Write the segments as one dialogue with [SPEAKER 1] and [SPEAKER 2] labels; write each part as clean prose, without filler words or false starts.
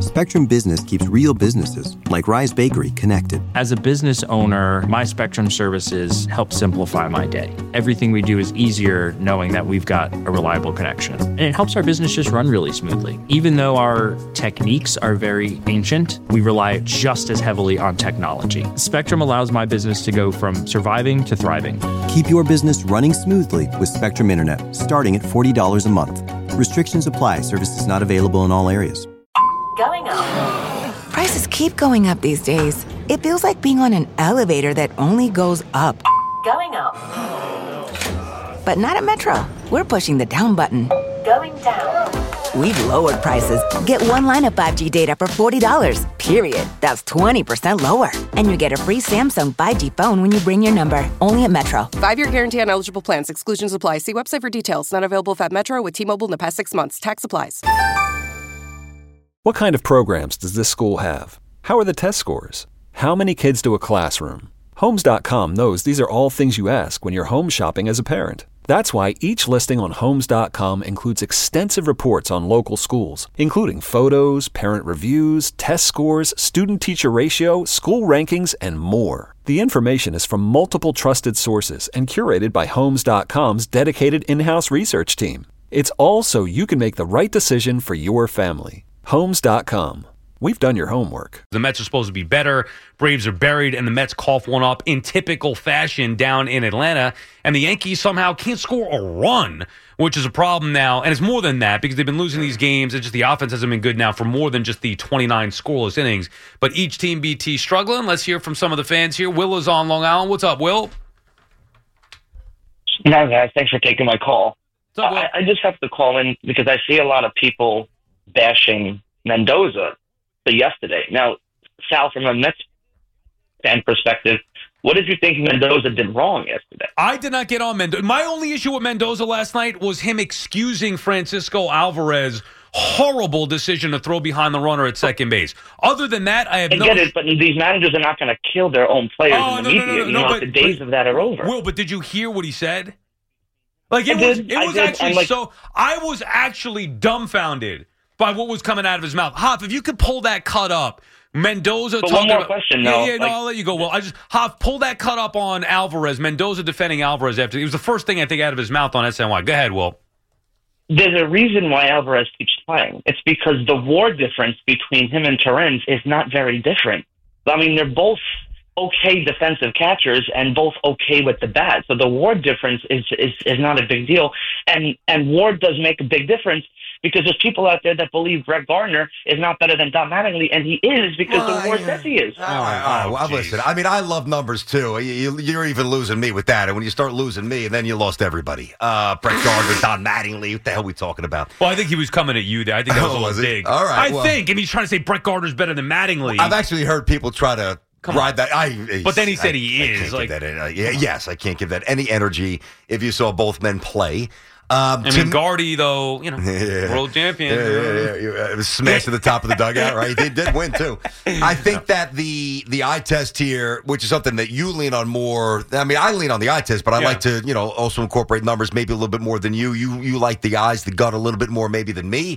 [SPEAKER 1] Spectrum Business keeps real businesses, like Rise Bakery, connected.
[SPEAKER 2] As a business owner, my Spectrum services help simplify my day. Everything we do is easier knowing that we've got a reliable connection. And it helps our business just run really smoothly. Even though our techniques are very ancient, we rely just as heavily on technology. Spectrum allows my business to go from surviving to thriving.
[SPEAKER 1] Keep your business running smoothly with Spectrum Internet, starting at $40 a month. Restrictions apply. Services not available in all areas.
[SPEAKER 3] Going up.
[SPEAKER 4] Prices keep going up these days. It feels like being on an elevator that only goes up.
[SPEAKER 3] Going up.
[SPEAKER 4] But not at Metro. We're pushing the down button.
[SPEAKER 3] Going down.
[SPEAKER 4] We've lowered prices. Get one line of 5G data for $40, period. That's 20% lower. And you get a free Samsung 5G phone when you bring your number. Only at Metro.
[SPEAKER 5] 5-year guarantee on eligible plans. Exclusions apply. See website for details. Not available at Metro with T-Mobile in the past 6 months. Tax applies.
[SPEAKER 6] What kind of programs does this school have? How are the test scores? How many kids do a classroom? Homes.com knows these are all things you ask when you're home shopping as a parent. That's why each listing on Homes.com includes extensive reports on local schools, including photos, parent reviews, test scores, student-teacher ratio, school rankings, and more. The information is from multiple trusted sources and curated by Homes.com's dedicated in-house research team. It's all so you can make the right decision for your family. Homes.com. We've done your homework.
[SPEAKER 7] The Mets are supposed to be better. Braves are buried, and the Mets cough one up in typical fashion down in Atlanta. And the Yankees somehow can't score a run, which is a problem now. And it's more than that because they've been losing these games. It's just the offense hasn't been good now for more than just the 29 scoreless innings. But each team, BT, struggling. Let's hear from some of the fans here. Will is on Long Island. What's up, Will?
[SPEAKER 8] Hi, guys. Thanks for taking my call.
[SPEAKER 7] What's up, Will?
[SPEAKER 8] I just have to call in because I see a lot of people bashing Mendoza yesterday. Now, Sal, from a Mets fan perspective, what did you think Mendoza did wrong yesterday?
[SPEAKER 7] I did not get on Mendoza. My only issue with Mendoza last night was him excusing Francisco Alvarez's horrible decision to throw behind the runner at second base. Other than that, I
[SPEAKER 8] get it, but these managers are not going to kill their own players in the media.
[SPEAKER 7] No,
[SPEAKER 8] the days of that are over.
[SPEAKER 7] Will, but did you hear what he said? Like I was actually dumbfounded by what was coming out of his mouth. Hoff, if you could pull that cut up, Mendoza
[SPEAKER 8] but
[SPEAKER 7] talking
[SPEAKER 8] one more question, though.
[SPEAKER 7] I'll let you go. Well, Hoff, pull that cut up on Alvarez. Mendoza defending Alvarez after. It was the first thing I think out of his mouth on SNY. Go ahead, Will.
[SPEAKER 8] There's a reason why Alvarez keeps playing. It's because the WAR difference between him and Torrens is not very different. I mean, they're both okay defensive catchers and both okay with the bat. So the WAR difference is not a big deal. And WAR does make a big difference because there's people out there that believe Brett Gardner is not better than Don Mattingly, and he is because the WAR says he is.
[SPEAKER 9] All right. Well, listen, I mean, I love numbers, too. You're even losing me with that. And when you start losing me, then you lost everybody. Brett Gardner, Don Mattingly, what the hell are we talking about?
[SPEAKER 7] Well, I think he was coming at you there. I think that was a little dig.
[SPEAKER 9] All right.
[SPEAKER 7] I think, and he's trying to say Brett Gardner's better than Mattingly.
[SPEAKER 9] I've actually heard people try to ride that.
[SPEAKER 7] But then he said he is.
[SPEAKER 9] Yes, I can't give that any energy if you saw both men play.
[SPEAKER 7] Gardy, though, world champion.
[SPEAKER 9] It was smashed to the top of the dugout, right? He did win, too. I think that the eye test here, which is something that you lean on more. I mean, I lean on the eye test, but I like to, also incorporate numbers maybe a little bit more than you. You like the eyes, the gut a little bit more maybe than me.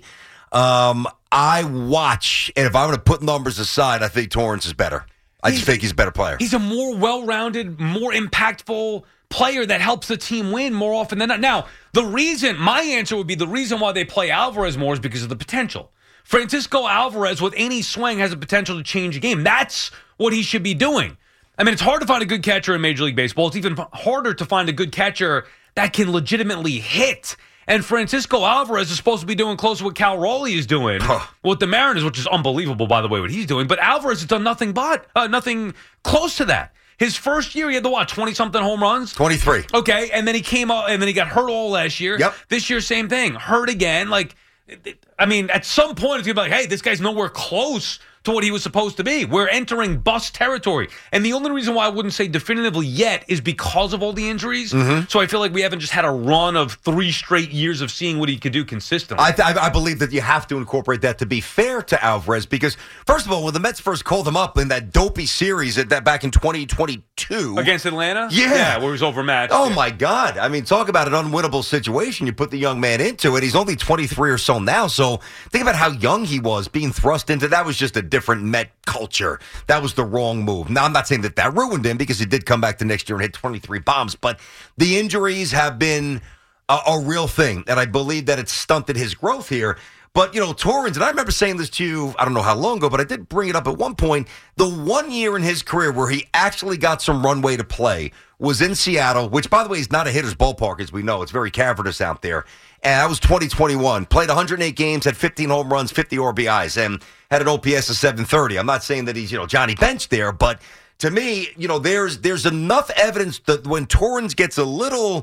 [SPEAKER 9] I watch, and if I'm going to put numbers aside, I think Torrens is better. I just think he's a better player.
[SPEAKER 7] He's a more well-rounded, more impactful player that helps the team win more often than not. Now, my answer would be the reason why they play Alvarez more is because of the potential. Francisco Alvarez, with any swing, has the potential to change a game. That's what he should be doing. I mean, it's hard to find a good catcher in Major League Baseball. It's even harder to find a good catcher that can legitimately hit. And Francisco Alvarez is supposed to be doing close to what Cal Raleigh is doing with the Mariners, which is unbelievable, by the way, what he's doing. But Alvarez has done nothing close to that. His first year, he had 20-something home runs?
[SPEAKER 9] 23.
[SPEAKER 7] Okay, and then he came out, and then he got hurt all last year.
[SPEAKER 9] Yep.
[SPEAKER 7] This year, same thing. Hurt again. At some point, it's going to be like, hey, this guy's nowhere close to what he was supposed to be. We're entering bust territory. And the only reason why I wouldn't say definitively yet is because of all the injuries. So I feel like we haven't just had a run of 3 straight years of seeing what he could do consistently.
[SPEAKER 9] I believe that you have to incorporate that to be fair to Alvarez because, first of all, when the Mets first called him up in that dopey series that back in 2022.
[SPEAKER 7] Against Atlanta?
[SPEAKER 9] Yeah.
[SPEAKER 7] Where he was overmatched.
[SPEAKER 9] Oh, my God. I mean, talk about an unwinnable situation. You put the young man into it. He's only 23 or so now. So think about how young he was being thrust into. That was just a different Met culture. That was the wrong move. Now, I'm not saying that ruined him because he did come back the next year and hit 23 bombs, but the injuries have been a real thing, and I believe that it's stunted his growth here. But, Torrens, and I remember saying this to you, I don't know how long ago, but I did bring it up at one point. The 1 year in his career where he actually got some runway to play was in Seattle, which, by the way, is not a hitter's ballpark, as we know. It's very cavernous out there. And that was 2021. Played 108 games, had 15 home runs, 50 RBIs, and had an OPS of 730. I'm not saying that he's, Johnny Bench there, but to me, there's enough evidence that when Torrens gets a little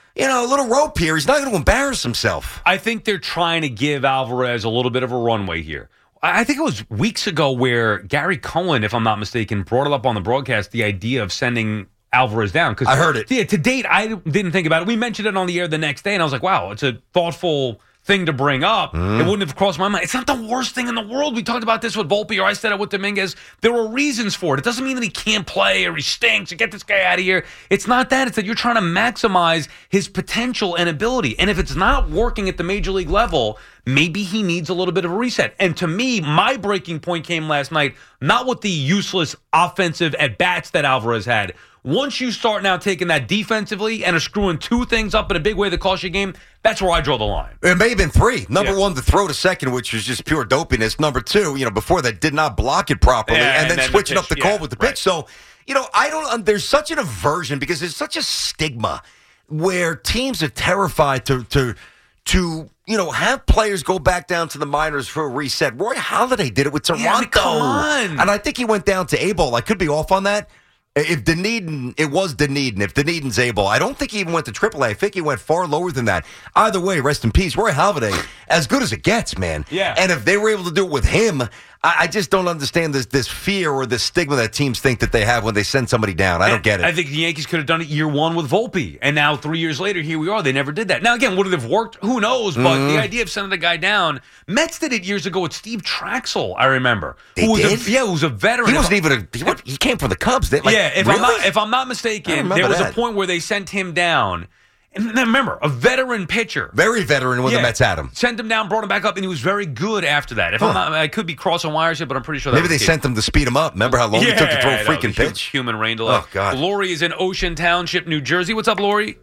[SPEAKER 9] rope here, he's not going to embarrass himself.
[SPEAKER 7] I think they're trying to give Alvarez a little bit of a runway here. I think it was weeks ago where Gary Cohen, if I'm not mistaken, brought it up on the broadcast, the idea of sending Alvarez down.
[SPEAKER 9] I heard it.
[SPEAKER 7] Yeah, to date, I didn't think about it. We mentioned it on the air the next day, and I was like, wow, it's a thoughtful thing to bring up. It wouldn't have crossed my mind. It's not the worst thing in the world. We talked about this with Volpe, or I said it with Dominguez. There were reasons for it. It doesn't mean that he can't play or he stinks or get this guy out of here. It's not that. It's that you're trying to maximize his potential and ability. And if it's not working at the major league level, maybe he needs a little bit of a reset. And to me, my breaking point came last night, not with the useless offensive at-bats that Alvarez had. Once you start now taking that defensively and are screwing 2 things up in a big way that cost you a game, that's where I draw the line.
[SPEAKER 9] It may have been 3. Number 1, the throw to second, which was just pure dopiness. Number 2, before that did not block it properly. And then switching up the call with the pitch. So, I don't, there's such an aversion because there's such a stigma where teams are terrified to have players go back down to the minors for a reset. Roy Halladay did it with Toronto.
[SPEAKER 7] Yeah, come on.
[SPEAKER 9] And I think he went down to A-ball. I could be off on that. If Dunedin, it was Dunedin. If Dunedin's able, I don't think he even went to AAA. I think he went far lower than that. Either way, rest in peace. Roy Halladay, as good as it gets, man.
[SPEAKER 7] Yeah.
[SPEAKER 9] And if they were able to do it with him, I just don't understand this fear or this stigma that teams think that they have when they send somebody down. I don't get it.
[SPEAKER 7] I think the Yankees could have done it year 1 with Volpe, and now 3 years later, here we are. They never did that. Now, again, would it have worked? Who knows? But the idea of sending the guy down, Mets did it years ago with Steve Traxel, I remember.
[SPEAKER 9] They did?
[SPEAKER 7] Who was a veteran.
[SPEAKER 9] He wasn't even he came from the Cubs.
[SPEAKER 7] If I'm not mistaken, there was a point where they sent him down. And then remember, a veteran pitcher.
[SPEAKER 9] Very veteran when the Mets had him.
[SPEAKER 7] Sent him down, brought him back up, and he was very good after that. If I'm not, I could be crossing wires here, but I'm pretty sure that
[SPEAKER 9] maybe they sent him to speed him up. Remember how long it took to throw a freaking pitch?
[SPEAKER 7] Human rain delay.
[SPEAKER 9] Oh, God.
[SPEAKER 7] Lori is in Ocean Township, New Jersey. What's up, Lori?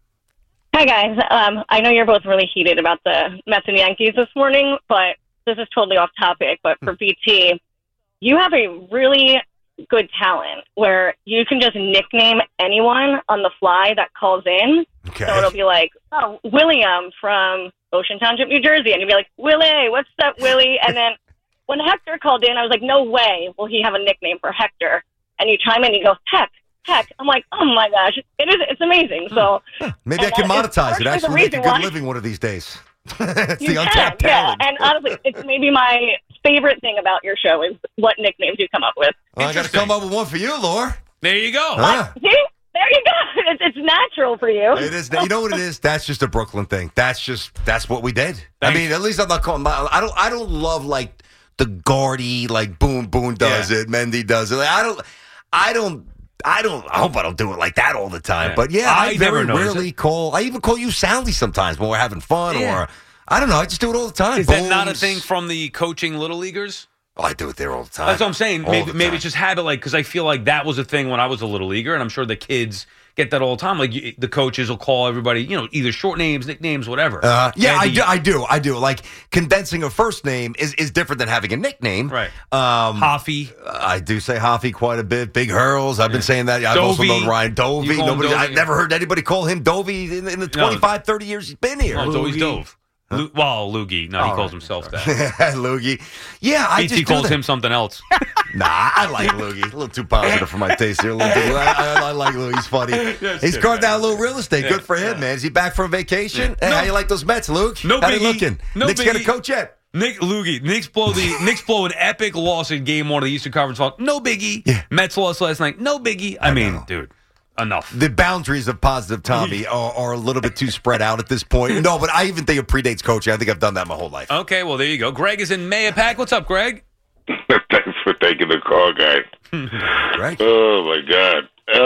[SPEAKER 10] Hi, guys. I know you're both really heated about the Mets and Yankees this morning, but this is totally off topic. But for BT, you have a really good talent where you can just nickname anyone on the fly that calls in.
[SPEAKER 9] Okay.
[SPEAKER 10] So it'll be like, oh, William from Ocean Township, New Jersey. And you'll be like, Willie, what's up, Willie? And then when Hector called in, I was like, no way will he have a nickname for Hector. And you chime in and he goes, Heck. I'm like, oh my gosh, it's amazing. So
[SPEAKER 9] maybe I can monetize it. Actually make a good living one of these days. It's the untapped talent.
[SPEAKER 10] Yeah, and honestly, it's maybe my favorite thing about your show is what nicknames you come up with.
[SPEAKER 9] Well, I got to come up with one for you, Laura.
[SPEAKER 7] There you go.
[SPEAKER 10] See? There you go. It's natural for you.
[SPEAKER 9] It is. You know what it is? That's just a Brooklyn thing. That's what we did.
[SPEAKER 7] Thanks.
[SPEAKER 9] I mean, at least I'm not calling. I don't love like the Gardy, like Boone does it, Mendy does it. Like, I hope I don't do it like that all the time.
[SPEAKER 7] Yeah.
[SPEAKER 9] But I very
[SPEAKER 7] never
[SPEAKER 9] rarely call. I even call you Sally sometimes when we're having fun, or I don't know. I just do it all the time.
[SPEAKER 7] Is that not a thing from the coaching little leaguers?
[SPEAKER 9] Oh, I do it there all the time.
[SPEAKER 7] That's what I'm saying. Maybe it's just habit, like, because I feel like that was a thing when I was a little leaguer, and I'm sure the kids get that all the time. Like the coaches will call everybody, either short names, nicknames, whatever.
[SPEAKER 9] I do. Like condensing a first name is different than having a nickname.
[SPEAKER 7] Right. Hoffy.
[SPEAKER 9] I do say Hoffy quite a bit. Big Hurls. I've been saying that. I've also known Ryan Dovey. I've never heard anybody call him Dovey in the 25, 30 years he's been here.
[SPEAKER 7] No, it's always Dove. Huh? Loogie. No, he calls himself that.
[SPEAKER 9] Loogie. Yeah, I
[SPEAKER 7] BT calls him something else.
[SPEAKER 9] Nah, I like Loogie. A little too positive for my taste here. I like Loogie. He's funny. He's carved out a little real estate. Good for him, man. Is he back from vacation? Hey, how you like those Mets, Luke?
[SPEAKER 7] No
[SPEAKER 9] how
[SPEAKER 7] biggie.
[SPEAKER 9] you looking?
[SPEAKER 7] No
[SPEAKER 9] Nick's
[SPEAKER 7] biggie.
[SPEAKER 9] got a coach yet?
[SPEAKER 7] Knicks blow an epic loss in Game 1 of the Eastern Conference Finals. No biggie.
[SPEAKER 9] Yeah.
[SPEAKER 7] Mets lost last night. No biggie. I mean, dude, enough.
[SPEAKER 9] The boundaries of positive Tommy are a little bit too spread out at this point. No, but I even think it predates coaching. I think I've done that my whole life.
[SPEAKER 7] Okay, well, there you go. Greg is in Mayapack. What's up, Greg?
[SPEAKER 11] Thanks for taking the call, guys.
[SPEAKER 9] Greg?
[SPEAKER 11] Oh my God.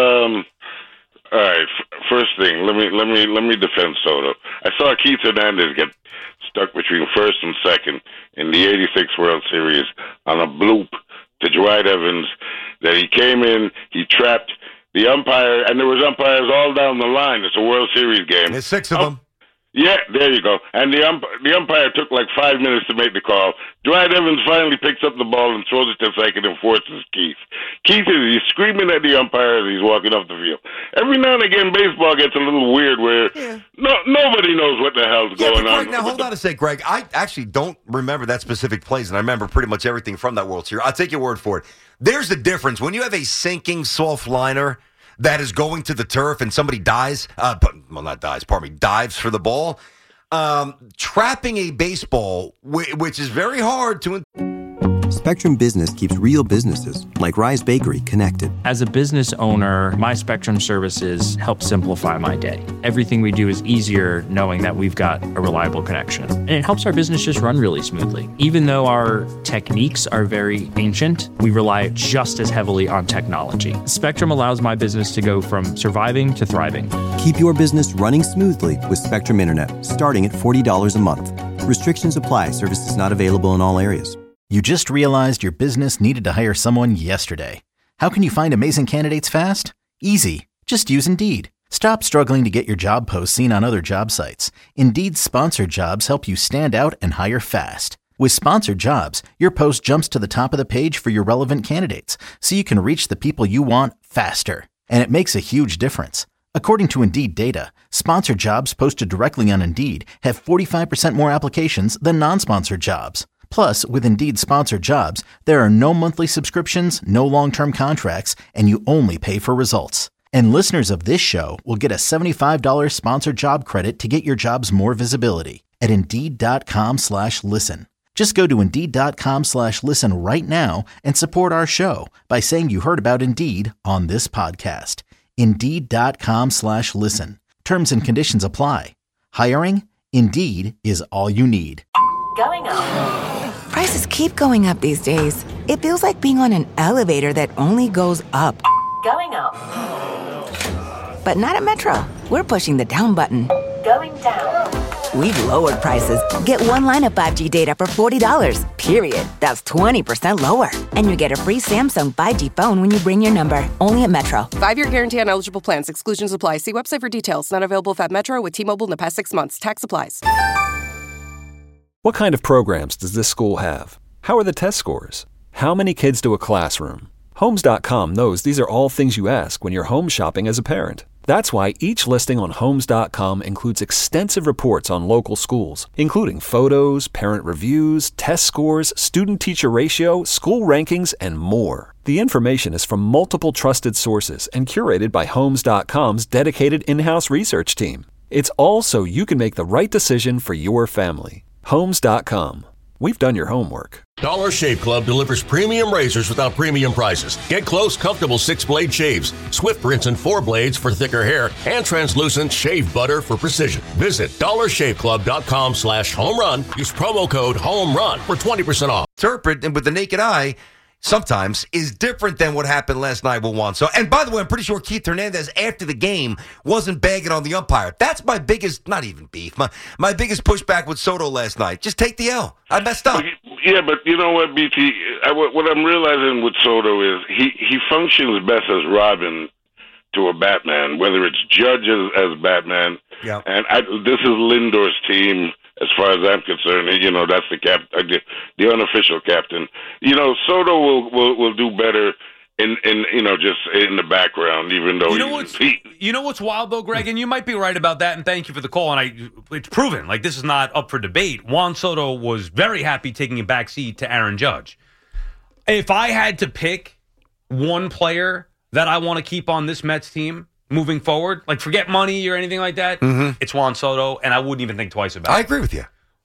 [SPEAKER 11] All right. First thing, let me defend Soto. I saw Keith Hernandez get stuck between first and second in the '86 World Series on a bloop to Dwight Evans. That he came in, he trapped the umpire, and there was umpires all down the line. It's a World Series game.
[SPEAKER 9] There's 6 of them.
[SPEAKER 11] Yeah, there you go. And the umpire took like 5 minutes to make the call. Dwight Evans finally picks up the ball and throws it to second and forces Keith. He's screaming at the umpire as he's walking off the field. Every now and again, baseball gets a little weird where nobody knows what the hell's going on.
[SPEAKER 9] Now, hold on a sec, Greg. I actually don't remember that specific plays, and I remember pretty much everything from that World Series. I'll take your word for it. There's a difference. When you have a sinking soft liner that is going to the turf and somebody dives for the ball. Trapping a baseball, which is very hard to...
[SPEAKER 1] Spectrum Business keeps real businesses, like Rise Bakery, connected.
[SPEAKER 2] As a business owner, my Spectrum services help simplify my day. Everything we do is easier knowing that we've got a reliable connection. And it helps our business just run really smoothly. Even though our techniques are very ancient, we rely just as heavily on technology. Spectrum allows my business to go from surviving to thriving.
[SPEAKER 1] Keep your business running smoothly with Spectrum Internet, starting at $40 a month. Restrictions apply. Services not available in all areas.
[SPEAKER 12] You just realized your business needed to hire someone yesterday. How can you find amazing candidates fast? Easy. Just use Indeed. Stop struggling to get your job posts seen on other job sites. Indeed's sponsored jobs help you stand out and hire fast. With sponsored jobs, your post jumps to the top of the page for your relevant candidates, so you can reach the people you want faster. And it makes a huge difference. According to Indeed data, sponsored jobs posted directly on Indeed have 45% more applications than non-sponsored jobs. Plus, with Indeed sponsored jobs, there are no monthly subscriptions, no long-term contracts, and you only pay for results. And listeners of this show will get a $75 sponsored job credit to get your jobs more visibility at Indeed.com/listen. Just go to Indeed.com/listen right now and support our show by saying you heard about Indeed on this podcast. Indeed.com/listen. Terms and conditions apply. Hiring? Indeed is all you need.
[SPEAKER 3] Going up.
[SPEAKER 4] Prices keep going up these days. It feels like being on an elevator that only goes up.
[SPEAKER 3] Going up.
[SPEAKER 4] But not at Metro. We're pushing the down button.
[SPEAKER 3] Going down.
[SPEAKER 4] We've lowered prices. Get one line of 5G data for $40, period. That's 20% lower. And you get a free Samsung 5G phone when you bring your number. Only at Metro.
[SPEAKER 5] 5-year guarantee on eligible plans. Exclusions apply. See website for details. Not available if at Metro with T-Mobile in the past 6 months. Tax applies.
[SPEAKER 6] What kind of programs does this school have? How are the test scores? How many kids to a classroom? Homes.com knows these are all things you ask when you're home shopping as a parent. That's why each listing on Homes.com includes extensive reports on local schools, including photos, parent reviews, test scores, student-teacher ratio, school rankings, and more. The information is from multiple trusted sources and curated by Homes.com's dedicated in-house research team. It's all so you can make the right decision for your family. Homes.com. We've done your homework.
[SPEAKER 13] Dollar Shave Club delivers premium razors without premium prices. Get close, comfortable 6-blade shaves, swift rinse and 4 blades for thicker hair, and translucent shave butter for precision. Visit dollarshaveclub.com/homerun. Use promo code HOMERUN for 20% off.
[SPEAKER 9] Interpret and with the naked eye sometimes is different than what happened last night with Juan Soto. And by the way, I'm pretty sure Keith Hernandez after the game wasn't bagging on the umpire. That's my biggest, not even beef, my biggest pushback with Soto last night. Just take the L. I messed up.
[SPEAKER 11] Yeah, but you know what, BT? What I'm realizing with Soto is he functions best as Robin to a Batman, whether it's Judge as Batman.
[SPEAKER 9] Yeah.
[SPEAKER 11] And this is Lindor's team. As far as I'm concerned, you know, that's the unofficial captain. You know, Soto will do better in just in the background, even though
[SPEAKER 7] you know what's wild though, Greg, and you might be right about that. And thank you for the call. And it's proven like this is not up for debate. Juan Soto was very happy taking a backseat to Aaron Judge. If I had to pick one player that I want to keep on this Mets team moving forward, like forget money or anything like that, it's Juan Soto, and I wouldn't even think twice about it.
[SPEAKER 9] I agree with you.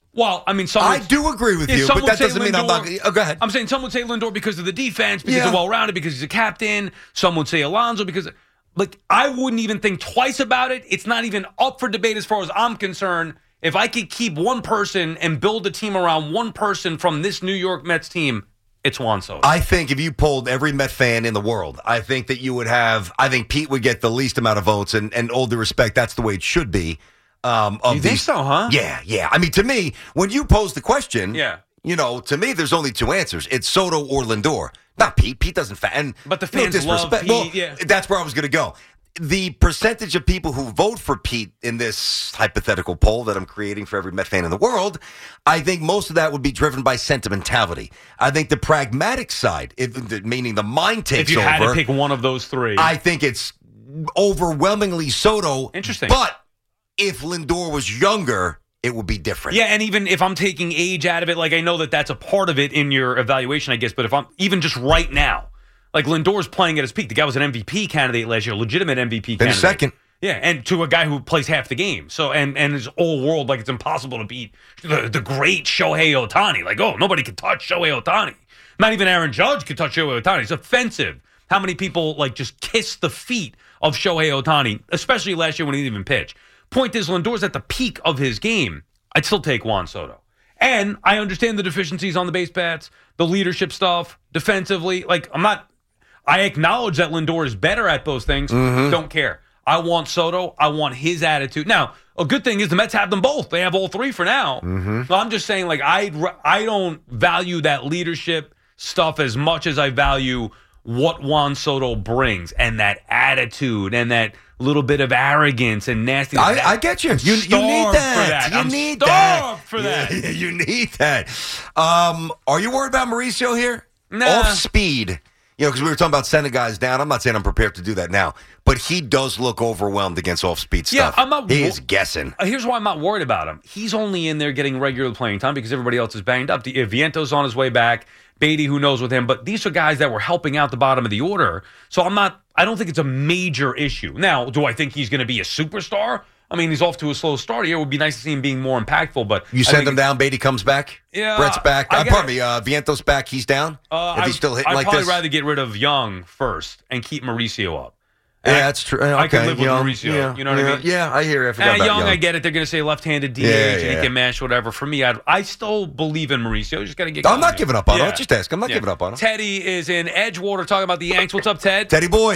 [SPEAKER 7] Well, I mean,
[SPEAKER 9] I do agree with you, but that doesn't mean I'm not. Oh, go ahead.
[SPEAKER 7] I'm saying some would say Lindor because of the defense, because he's well-rounded, because he's a captain. Some would say Alonso because, I wouldn't even think twice about it. It's not even up for debate as far as I'm concerned. If I could keep one person and build a team around one person from this New York Mets team, it's Juan Soto.
[SPEAKER 9] I think if you polled every Met fan in the world, I think that you would have. I think Pete would get the least amount of votes, and all due respect, that's the way it should be.
[SPEAKER 7] You think so, huh?
[SPEAKER 9] Yeah. I mean, to me, when you pose the question, to me, there's only two answers. It's Soto or Lindor. Not Pete. Pete doesn't
[SPEAKER 7] but the fans love Pete.
[SPEAKER 9] That's where I was going to go. The percentage of people who vote for Pete in this hypothetical poll that I'm creating for every Met fan in the world, I think most of that would be driven by sentimentality. I think the pragmatic side, meaning the mind takes over.
[SPEAKER 7] If you had to pick one of those three.
[SPEAKER 9] I think it's overwhelmingly Soto.
[SPEAKER 7] Interesting.
[SPEAKER 9] But if Lindor was younger, it would be different.
[SPEAKER 7] Yeah, and even if I'm taking age out of it, I know that that's a part of it in your evaluation, I guess, but if I'm even just right now, Lindor's playing at his peak. The guy was an MVP candidate last year, legitimate MVP candidate.
[SPEAKER 9] Been second.
[SPEAKER 7] Yeah, and to a guy who plays half the game. So, and his whole world, it's impossible to beat the great Shohei Ohtani. Nobody can touch Shohei Ohtani. Not even Aaron Judge could touch Shohei Ohtani. It's offensive how many people, just kiss the feet of Shohei Ohtani, especially last year when he didn't even pitch. Point is, Lindor's at the peak of his game. I'd still take Juan Soto. And I understand the deficiencies on the base paths, the leadership stuff, defensively. I acknowledge that Lindor is better at those things.
[SPEAKER 9] Mm-hmm.
[SPEAKER 7] Don't care. I want Soto. I want his attitude. Now, a good thing is the Mets have them both. They have all three for now.
[SPEAKER 9] Mm-hmm.
[SPEAKER 7] So I'm just saying, I don't value that leadership stuff as much as I value what Juan Soto brings and that attitude and that little bit of arrogance and nastiness.
[SPEAKER 9] I get you. You need that. You need that.
[SPEAKER 7] For that.
[SPEAKER 9] Yeah, you need that. Are you worried about Mauricio here?
[SPEAKER 7] Nah.
[SPEAKER 9] Off speed. Because we were talking about sending guys down. I'm not saying I'm prepared to do that now, but he does look overwhelmed against off-speed stuff.
[SPEAKER 7] Yeah,
[SPEAKER 9] he is guessing.
[SPEAKER 7] Here's why I'm not worried about him. He's only in there getting regular playing time because everybody else is banged up. Viento's on his way back. Beatty, who knows with him, but these are guys that were helping out the bottom of the order. So I don't think it's a major issue. Now, do I think he's going to be a superstar? I mean, he's off to a slow start here. It would be nice to see him being more impactful, but
[SPEAKER 9] you send him down, Beatty comes back?
[SPEAKER 7] Yeah.
[SPEAKER 9] Brett's back. Pardon me, Viento's back, he's down? If he's still hitting like this?
[SPEAKER 7] I'd probably rather get rid of Young first and keep Mauricio up.
[SPEAKER 9] Yeah, that's true. Okay.
[SPEAKER 7] I can live with Mauricio. You know what I mean?
[SPEAKER 9] Yeah, I hear you. I forgot about
[SPEAKER 7] Young, I get it. They're going to say left-handed DH and he can mash whatever. For me, I still believe in Mauricio. Just got to get going.
[SPEAKER 9] I'm not giving up on him. Just ask. I'm not giving up on him.
[SPEAKER 7] Teddy is in Edgewater talking about the Yanks. What's up, Ted?
[SPEAKER 9] Teddy boy.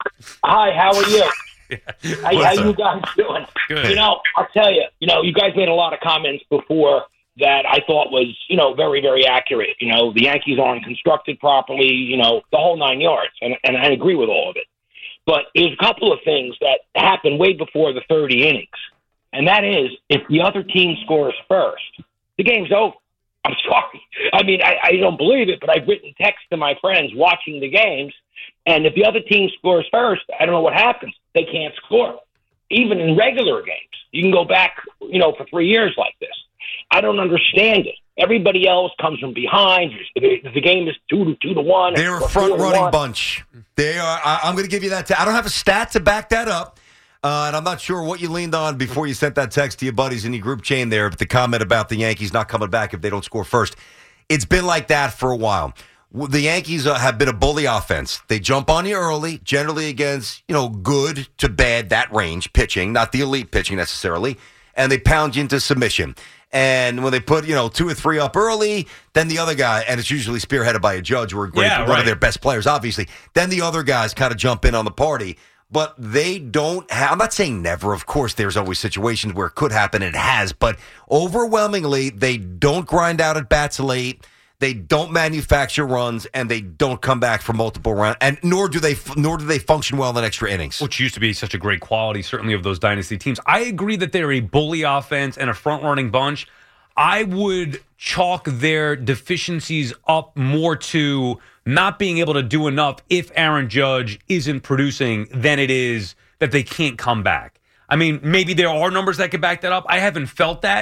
[SPEAKER 14] Hi, how are you? How you guys doing?
[SPEAKER 7] Good.
[SPEAKER 14] I'll tell you, you guys made a lot of comments before that I thought was, very, very accurate. The Yankees aren't constructed properly, the whole 9 yards. And I agree with all of it. But there's a couple of things that happen way before the 30 innings. And that is, if the other team scores first, the game's over. I'm sorry. I mean, I don't believe it, but I've written texts to my friends watching the games. And if the other team scores first, I don't know what happens. They can't score. Even in regular games. You can go back, for 3 years like this. I don't understand it. Everybody else comes from behind. The game is 2-1.
[SPEAKER 9] They're a front-running bunch. They are. I'm going to give you that. I don't have a stat to back that up. And I'm not sure what you leaned on before you sent that text to your buddies in your group chain there, but the comment about the Yankees not coming back if they don't score first. It's been like that for a while. The Yankees have been a bully offense. They jump on you early, generally against, good to bad, that range pitching, not the elite pitching necessarily, and they pound you into submission. And when they put, 2 or 3 up early, then the other guy, and it's usually spearheaded by a Judge or one of their best players, obviously, then the other guys kind of jump in on the party. But they don't have, I'm not saying never, of course, there's always situations where it could happen, and it has, but overwhelmingly, they don't grind out at bats late. They don't manufacture runs, and they don't come back for multiple rounds, and nor do they function well in extra innings.
[SPEAKER 7] Which used to be such a great quality, certainly of those dynasty teams. I agree that they're a bully offense and a front-running bunch. I would chalk their deficiencies up more to not being able to do enough if Aaron Judge isn't producing than it is that they can't come back. I mean, maybe there are numbers that could back that up. I haven't felt that.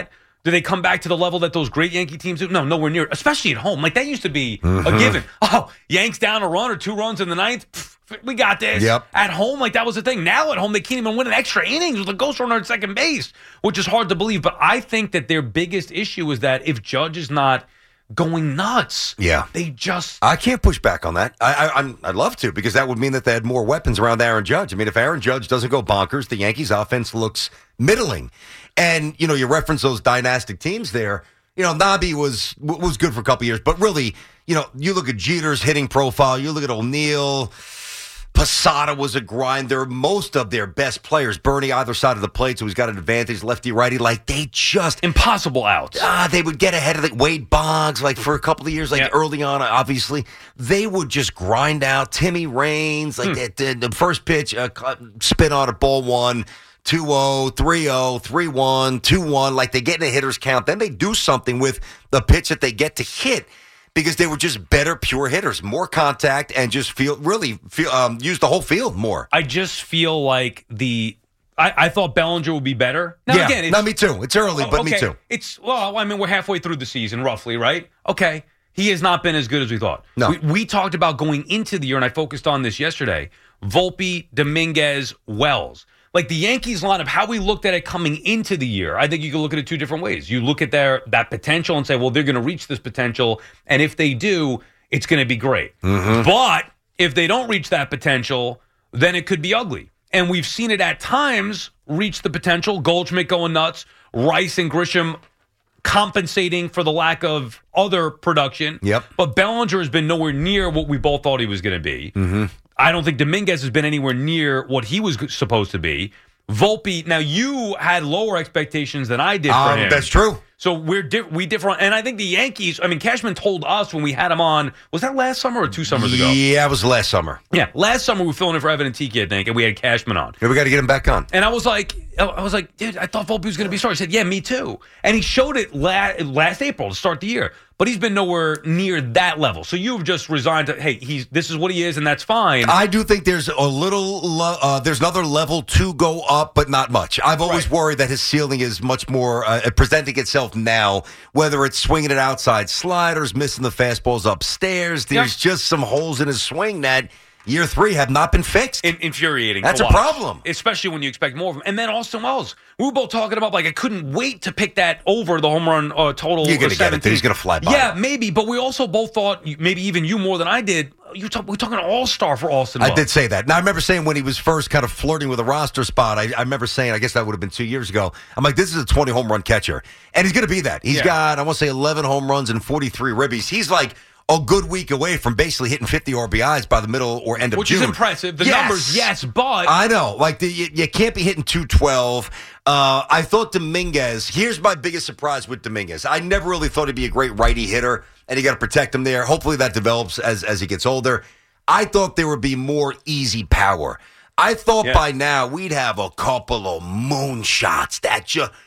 [SPEAKER 7] Do they come back to the level that those great Yankee teams do? No, nowhere near. Especially at home. Like, that used to be a given. Oh, Yanks down a run or 2 runs in the ninth. Pff, we got this.
[SPEAKER 9] Yep.
[SPEAKER 7] At home, like, that was the thing. Now at home, they can't even win an extra innings with a ghost runner at second base, which is hard to believe. But I think that their biggest issue is that if Judge is not going nuts, they just...
[SPEAKER 9] I can't push back on that. I'd love to, because that would mean that they had more weapons around Aaron Judge. I mean, if Aaron Judge doesn't go bonkers, the Yankees offense looks middling. And, you reference those dynastic teams there. Nabi was good for a couple years, but really, you look at Jeter's hitting profile, you look at O'Neill, Posada was a grinder. Most of their best players, Bernie either side of the plate, so he's got an advantage, lefty-righty, like they just...
[SPEAKER 7] Impossible outs.
[SPEAKER 9] They would get ahead of Wade Boggs, like for a couple of years, early on, obviously. They would just grind out Timmy Raines, like the first pitch, spin on it, ball one, 2-0, 3-0, 3-1, 2-1, like they get in a hitter's count. Then they do something with the pitch that they get to hit, because they were just better pure hitters, more contact, and just use the whole field more.
[SPEAKER 7] I just feel like I thought Bellinger would be better. Now, again,
[SPEAKER 9] me too. It's early, but me too.
[SPEAKER 7] We're halfway through the season, roughly, right? Okay. He has not been as good as we thought.
[SPEAKER 9] No.
[SPEAKER 7] We talked about going into the year, and I focused on this yesterday. Volpe, Dominguez, Wells. Like the Yankees lineup, how we looked at it coming into the year, I think you can look at it 2 different ways. You look at that potential and say, well, they're going to reach this potential, and if they do, it's going to be great.
[SPEAKER 9] Mm-hmm.
[SPEAKER 7] But if they don't reach that potential, then it could be ugly. And we've seen it at times reach the potential. Goldschmidt going nuts, Rice and Grisham compensating for the lack of other production.
[SPEAKER 9] Yep.
[SPEAKER 7] But Bellinger has been nowhere near what we both thought he was going to be.
[SPEAKER 9] Mm-hmm.
[SPEAKER 7] I don't think Dominguez has been anywhere near what he was supposed to be. Volpe, now you had lower expectations than I did for him.
[SPEAKER 9] That's true.
[SPEAKER 7] So we differ. And I think the Yankees, Cashman told us when we had him on, was that last summer or 2 summers ago?
[SPEAKER 9] Yeah, it was last summer.
[SPEAKER 7] Yeah, last summer we were filling in for Evan and Tiki, I think, and we had Cashman on.
[SPEAKER 9] Yeah, we got to get him back on.
[SPEAKER 7] And I was like, dude, I thought Volpe was going to be starting. He said, yeah, me too. And he showed it last April to start the year. But he's been nowhere near that level. So you've just resigned to, hey, this is what he is, and that's fine.
[SPEAKER 9] I do think there's there's another level to go up, but not much. I've always worried that his ceiling is much more presenting itself now, whether it's swinging it outside sliders, missing the fastballs upstairs. There's just some holes in his swing that year 3 have not been fixed.
[SPEAKER 7] Infuriating.
[SPEAKER 9] That's
[SPEAKER 7] to
[SPEAKER 9] a
[SPEAKER 7] watch,
[SPEAKER 9] problem.
[SPEAKER 7] especially when you expect more of him. And then Austin Wells. We were both talking about, I couldn't wait to pick that over the home run total.
[SPEAKER 9] You're going to get it. He's going to fly by.
[SPEAKER 7] Yeah, maybe. But we also both thought, maybe even you more than I did, we're talking all-star for Austin Wells.
[SPEAKER 9] I did say that. Now, I remember saying when he was first kind of flirting with a roster spot, I remember saying, I guess that would have been 2 years ago, I'm like, this is a 20 home run catcher. And he's going to be that. He's got, I want to say, 11 home runs and 43 ribbies. He's like a good week away from basically hitting 50 RBIs by the middle or end of
[SPEAKER 7] Which
[SPEAKER 9] June.
[SPEAKER 7] Which is impressive. The numbers, yes, but...
[SPEAKER 9] I know. You can't be hitting 212. I thought Dominguez... Here's my biggest surprise with Dominguez. I never really thought he'd be a great righty hitter, and you got to protect him there. Hopefully that develops as he gets older. I thought there would be more easy power. I thought by now we'd have a couple of moonshots that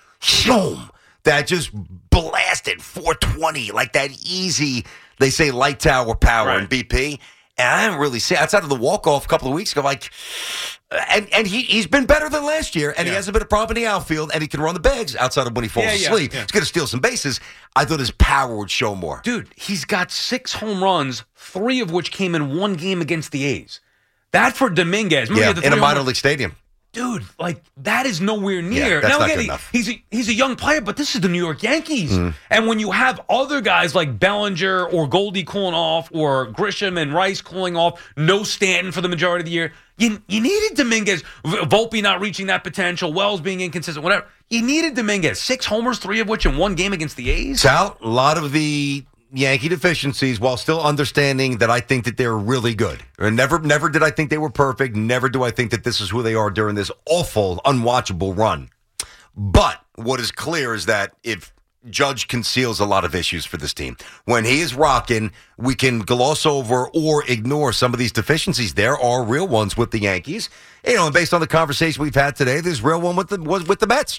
[SPEAKER 9] just blasted 420, like that easy... They say light tower power in BP, and I haven't really seen outside of the walk-off a couple of weeks ago. And he's been better than last year, and he hasn't been a problem in the outfield, and he can run the bags outside of when he falls asleep. He's going to steal some bases. I thought his power would show more.
[SPEAKER 7] Dude, he's got 6 home runs, 3 of which came in one game against the A's. That for Dominguez.
[SPEAKER 9] In a minor league stadium.
[SPEAKER 7] Dude, that is nowhere near.
[SPEAKER 9] Yeah, that's
[SPEAKER 7] now,
[SPEAKER 9] not
[SPEAKER 7] again,
[SPEAKER 9] good enough.
[SPEAKER 7] He's a young player, but this is the New York Yankees. And when you have other guys like Bellinger or Goldie cooling off or Grisham and Rice cooling off, no Stanton for the majority of the year, you needed Dominguez. Volpe not reaching that potential, Wells being inconsistent, whatever. You needed Dominguez. 6 homers, 3 of which in one game against the A's.
[SPEAKER 9] Sal, a lot of the Yankee deficiencies, while still understanding that I think that they're really good. Never did I think they were perfect. Never do I think that this is who they are during this awful, unwatchable run. But what is clear is that if Judge conceals a lot of issues for this team, when he is rocking, we can gloss over or ignore some of these deficiencies. There are real ones with the Yankees. And based on the conversation we've had today, there's real one with the Mets.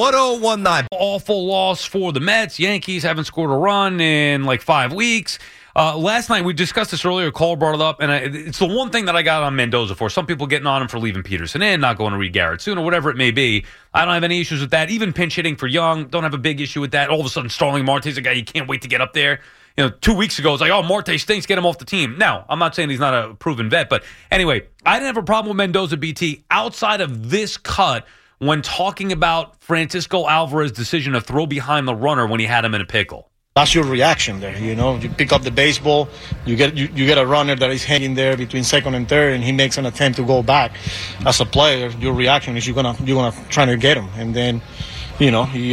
[SPEAKER 9] 888-808-1019.
[SPEAKER 7] Awful loss for the Mets. Yankees haven't scored a run in 5 weeks. Last night, we discussed this earlier. Cole brought it up, and it's the one thing that I got on Mendoza for. Some people getting on him for leaving Peterson in, not going to Reed Garrett soon, or whatever it may be. I don't have any issues with that. Even pinch hitting for Young, don't have a big issue with that. All of a sudden, Starling Marte's a guy you can't wait to get up there. 2 weeks ago, it's like, oh, Marte stinks, get him off the team. Now, I'm not saying he's not a proven vet, but anyway, I didn't have a problem with Mendoza, BT, outside of this cut when talking about Francisco Alvarez's decision to throw behind the runner when he had him in a pickle.
[SPEAKER 15] That's your reaction there, You pick up the baseball, you get a runner that is hanging there between second and third, and he makes an attempt to go back. As a player, your reaction is you're gonna try to get him, and then, he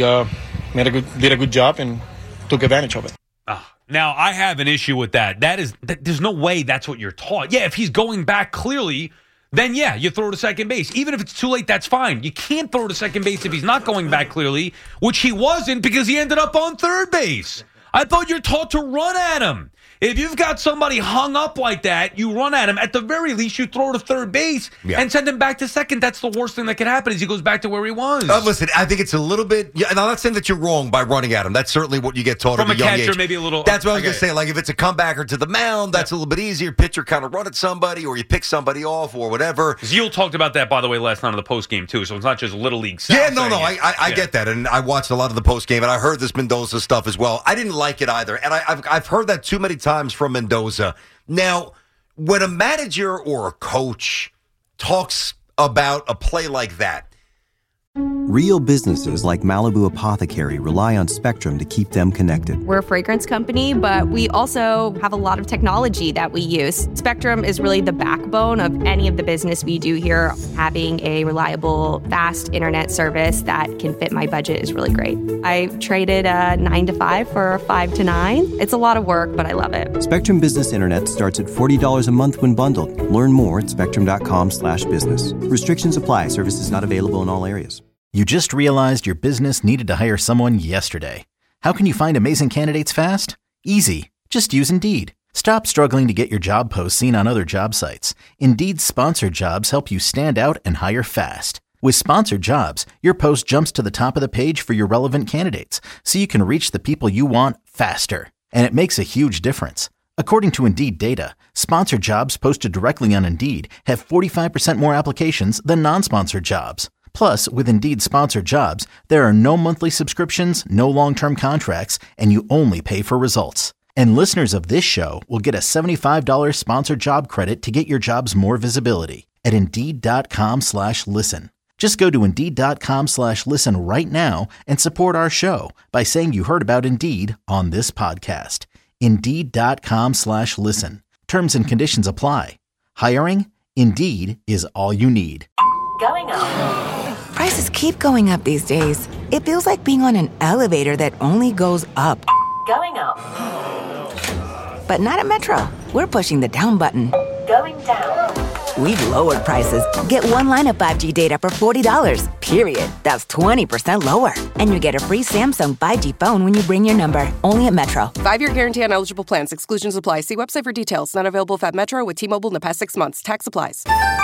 [SPEAKER 15] did a good job and took advantage of it.
[SPEAKER 7] Now, I have an issue with that. There's no way that's what you're taught. Yeah, if he's going back clearly, then yeah, you throw to second base. Even if it's too late, that's fine. You can't throw to second base if he's not going back clearly, which he wasn't because he ended up on third base. I thought you're taught to run at him. If you've got somebody hung up like that, you run at him. At the very least, you throw to third base and send him back to second. That's the worst thing that could happen is he goes back to where he was.
[SPEAKER 9] Listen, I think it's a little bit, and I'm not saying that you're wrong by running at him. That's certainly what you get taught at a young
[SPEAKER 7] catcher,
[SPEAKER 9] age.
[SPEAKER 7] Maybe a little.
[SPEAKER 9] That's what I was going to say. Like if it's a comebacker to the mound, that's a little bit easier. Pitcher kind of run at somebody, or you pick somebody off, or whatever.
[SPEAKER 7] Zeal talked about that, by the way, last night on the post game too. So it's not just Little League.
[SPEAKER 9] I get that, and I watched a lot of the post game, and I heard this Mendoza stuff as well. I didn't like it either, and I've heard that too many times from Mendoza. Now, when a manager or a coach talks about a play like that,
[SPEAKER 1] Real businesses like Malibu Apothecary rely on Spectrum to keep them connected.
[SPEAKER 16] We're a fragrance company, but we also have a lot of technology that we use. Spectrum is really the backbone of any of the business we do here. Having a reliable, fast internet service that can fit my budget is really great. I traded a 9 to 5 for a 5 to 9. It's a lot of work, but I love it.
[SPEAKER 1] Spectrum Business Internet starts at $40 a month when bundled. Learn more at spectrum.com/business. Restrictions apply. Services not available in all areas.
[SPEAKER 12] You just realized your business needed to hire someone yesterday. How can you find amazing candidates fast? Easy. Just use Indeed. Stop struggling to get your job posts seen on other job sites. Indeed's sponsored jobs help you stand out and hire fast. With sponsored jobs, your post jumps to the top of the page for your relevant candidates, so you can reach the people you want faster. And it makes a huge difference. According to Indeed data, sponsored jobs posted directly on Indeed have 45% more applications than non-sponsored jobs. Plus, with Indeed sponsored jobs, there are no monthly subscriptions, no long-term contracts, and you only pay for results. And listeners of this show will get a $75 sponsored job credit to get your jobs more visibility at Indeed.com/listen. Just go to Indeed.com/listen right now and support our show by saying you heard about Indeed on this podcast. Indeed.com/listen. Terms and conditions apply. Hiring? Indeed is all you need.
[SPEAKER 3] Going up.
[SPEAKER 4] Prices keep going up these days. It feels like being on an elevator that only goes up.
[SPEAKER 3] Going up.
[SPEAKER 4] But not at Metro. We're pushing the down button.
[SPEAKER 3] Going down.
[SPEAKER 4] We've lowered prices. Get one line of 5G data for $40, period. That's 20% lower. And you get a free Samsung 5G phone when you bring your number. Only at Metro.
[SPEAKER 5] 5-year guarantee on eligible plans. Exclusions apply. See website for details. Not available at Metro with T-Mobile in the past 6 months. Tax applies.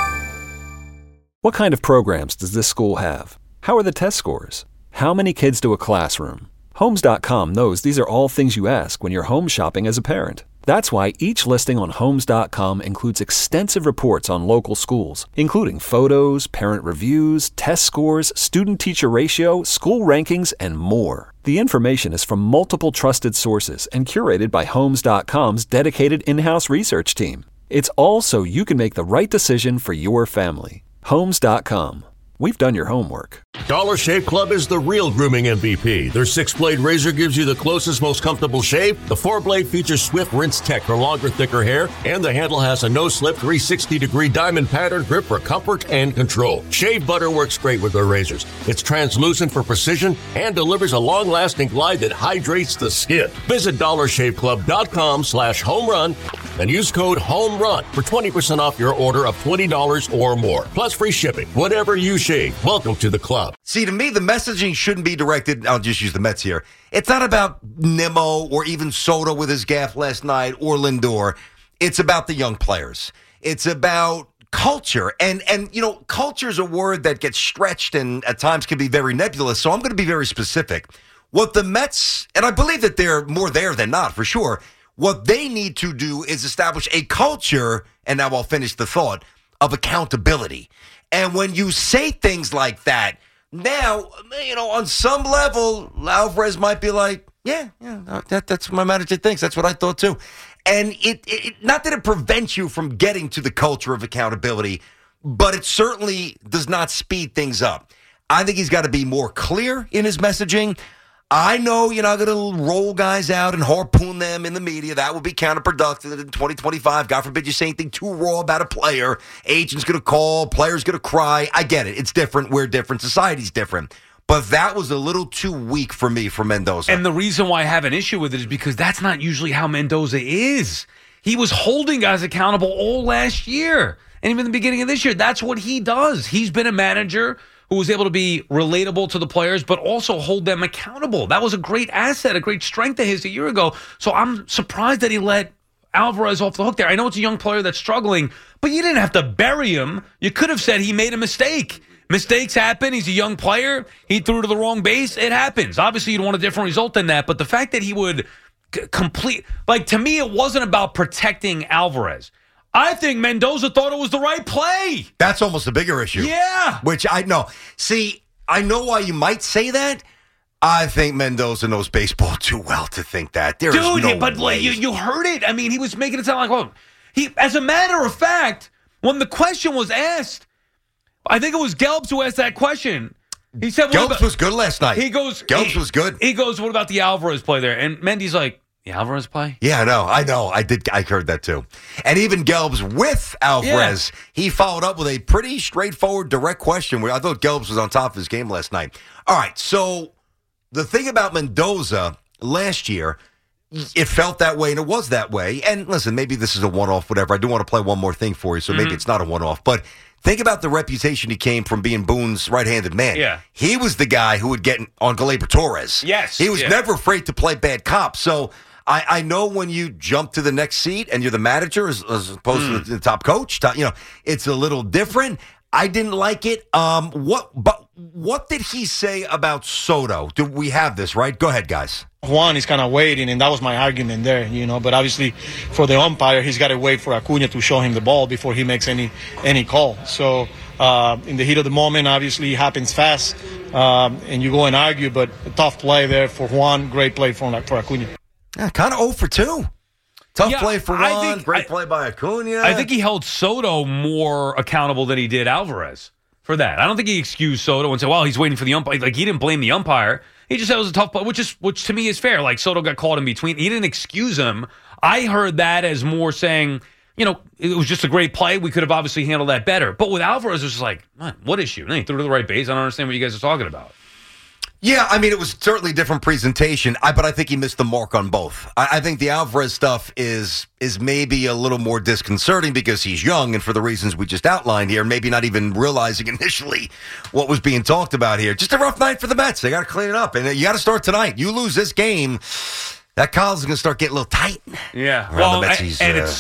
[SPEAKER 6] What kind of programs does this school have? How are the test scores? How many kids do a classroom? Homes.com knows these are all things you ask when you're home shopping as a parent. That's why each listing on Homes.com includes extensive reports on local schools, including photos, parent reviews, test scores, student-teacher ratio, school rankings, and more. The information is from multiple trusted sources and curated by Homes.com's dedicated in-house research team. It's all so you can make the right decision for your family. Homes.com. We've done your homework.
[SPEAKER 13] Dollar Shave Club is the real grooming MVP. Their 6-blade razor gives you the closest, most comfortable shave. The 4-blade features Swift Rinse Tech for longer, thicker hair. And the handle has a no-slip 360-degree diamond pattern grip for comfort and control. Shave butter works great with their razors. It's translucent for precision and delivers a long-lasting glide that hydrates the skin. Visit DollarShaveClub.com/homerun and use code HOMERUN for 20% off your order of $20 or more. Plus free shipping. Whatever you shave. Welcome to the club.
[SPEAKER 9] See, to me, the messaging shouldn't be directed. I'll just use the Mets here. It's not about Nimmo or even Soto with his gaff last night or Lindor. It's about the young players. It's about culture. And culture is a word that gets stretched and at times can be very nebulous. So I'm going to be very specific. What the Mets, and I believe that they're more there than not, for sure. What they need to do is establish a culture, and now I'll finish the thought, of accountability. And when you say things like that, now, on some level, Alvarez might be like, that's what my manager thinks. That's what I thought too. And it not that it prevents you from getting to the culture of accountability, but it certainly does not speed things up. I think he's got to be more clear in his messaging. I know you're not going to roll guys out and harpoon them in the media. That would be counterproductive in 2025. God forbid you say anything too raw about a player. Agent's going to call. Player's going to cry. I get it. It's different. We're different. Society's different. But that was a little too weak for me for Mendoza.
[SPEAKER 7] And the reason why I have an issue with it is because that's not usually how Mendoza is. He was holding guys accountable all last year. And even the beginning of this year, that's what he does. He's been a manager who was able to be relatable to the players, but also hold them accountable. That was a great asset, a great strength of his a year ago. So I'm surprised that he let Alvarez off the hook there. I know it's a young player that's struggling, but you didn't have to bury him. You could have said he made a mistake. Mistakes happen. He's a young player. He threw to the wrong base. It happens. Obviously, you'd want a different result than that, but the fact that he would to me, it wasn't about protecting Alvarez. I think Mendoza thought it was the right play.
[SPEAKER 9] That's almost a bigger issue.
[SPEAKER 7] Yeah.
[SPEAKER 9] Which I know. See, I know why you might say that. I think Mendoza knows baseball too well to think that. There is no
[SPEAKER 7] but
[SPEAKER 9] way.
[SPEAKER 7] You heard it. I mean, he was making it sound like, well, as a matter of fact, when the question was asked, I think it was Gelbs who asked that question. He said,
[SPEAKER 9] Gelbs was good last night.
[SPEAKER 7] Gelbs
[SPEAKER 9] was good.
[SPEAKER 7] He goes, what about the Alvarez play there? And Mendy's like, the Alvarez play?
[SPEAKER 9] Yeah, I know. I heard that too. And even Gelbs with Alvarez, he followed up with a pretty straightforward, direct question where I thought Gelbs was on top of his game last night. All right, so the thing about Mendoza last year, it felt that way and it was that way. And listen, maybe this is a one-off, whatever. I do want to play one more thing for you, so maybe it's not a one-off. But think about the reputation he came from being Boone's right-handed man.
[SPEAKER 7] Yeah.
[SPEAKER 9] He was the guy who would get on Gleyber Torres.
[SPEAKER 7] Yes.
[SPEAKER 9] He was never afraid to play bad cop. So I know when you jump to the next seat and you're the manager as opposed to the top coach, it's a little different. I didn't like it. What did he say about Soto? Do we have this, right? Go ahead, guys.
[SPEAKER 15] Juan is kind of waiting, and that was my argument there, But obviously, for the umpire, he's got to wait for Acuna to show him the ball before he makes any call. So in the heat of the moment, obviously, it happens fast, and you go and argue. But a tough play there for Juan, great play for Acuna.
[SPEAKER 9] Yeah, kind of 0 for 2. Tough play for Juan, great play by Acuna.
[SPEAKER 7] I think he held Soto more accountable than he did Alvarez for that. I don't think he excused Soto and said, well, he's waiting for the umpire. Like, he didn't blame the umpire. He just said it was a tough play, which to me is fair. Like, Soto got caught in between. He didn't excuse him. I heard that as more saying, it was just a great play. We could have obviously handled that better. But with Alvarez, it was just like, man, what issue? And he threw to the right base. I don't understand what you guys are talking about.
[SPEAKER 9] Yeah, I mean, it was certainly a different presentation, but I think he missed the mark on both. I think the Alvarez stuff is maybe a little more disconcerting because he's young and for the reasons we just outlined here, maybe not even realizing initially what was being talked about here. Just a rough night for the Mets. They got to clean it up, and you got to start tonight. You lose this game, that college is going to start getting a little tight.
[SPEAKER 7] Yeah, well, and it's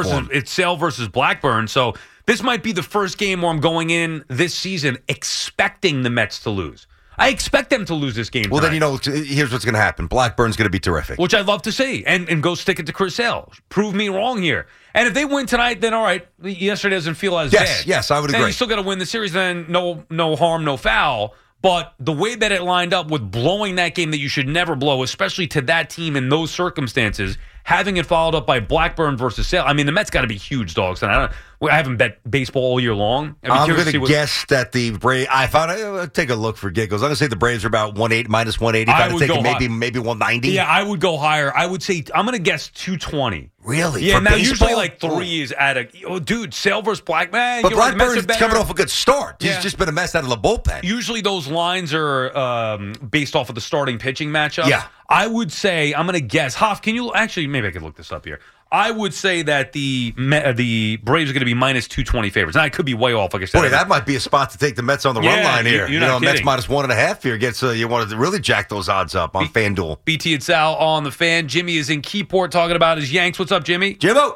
[SPEAKER 7] Sale versus Blackburn, so this might be the first game where I'm going in this season expecting the Mets to lose. I expect them to lose this game tonight.
[SPEAKER 9] Well, then, here's what's going to happen. Blackburn's going to be terrific.
[SPEAKER 7] Which I'd love to see. And go stick it to Chris Sale. Prove me wrong here. And if they win tonight, then all right, yesterday doesn't feel as bad.
[SPEAKER 9] Yes, I would agree.
[SPEAKER 7] Then you still got to win the series, then no harm, no foul. But the way that it lined up with blowing that game that you should never blow, especially to that team in those circumstances, having it followed up by Blackburn versus Sale. I mean, the Mets got to be huge dogs. And I haven't bet baseball all year long.
[SPEAKER 9] I'm going to guess that the Braves. I'll take a look for giggles. I'm going to say the Braves are about minus 180. If I would take maybe 190.
[SPEAKER 7] Yeah, I would go higher. I would say I'm going to guess 220.
[SPEAKER 9] Really?
[SPEAKER 7] Yeah,
[SPEAKER 9] for
[SPEAKER 7] now
[SPEAKER 9] baseball?
[SPEAKER 7] usually like 3 is at a dude. Sale versus Blackburn.
[SPEAKER 9] But Blackburn's coming off a good start. He's just been a mess out of the bullpen.
[SPEAKER 7] Usually those lines are based off of the starting pitching matchup.
[SPEAKER 9] Yeah.
[SPEAKER 7] I would say, I'm going to guess. Hoff, can you actually, maybe I could look this up here. I would say that the Braves are going to be minus 220 favorites. Now, I could be way off, like I said.
[SPEAKER 9] Boy, that might be a spot to take the Mets on the run line here.
[SPEAKER 7] You're not kidding.
[SPEAKER 9] Mets minus 1.5 here gets you want to really jack those odds up on FanDuel.
[SPEAKER 7] BT and Sal on the Fan. Jimmy is in Keyport talking about his Yanks. What's up, Jimmy?
[SPEAKER 9] Jimbo.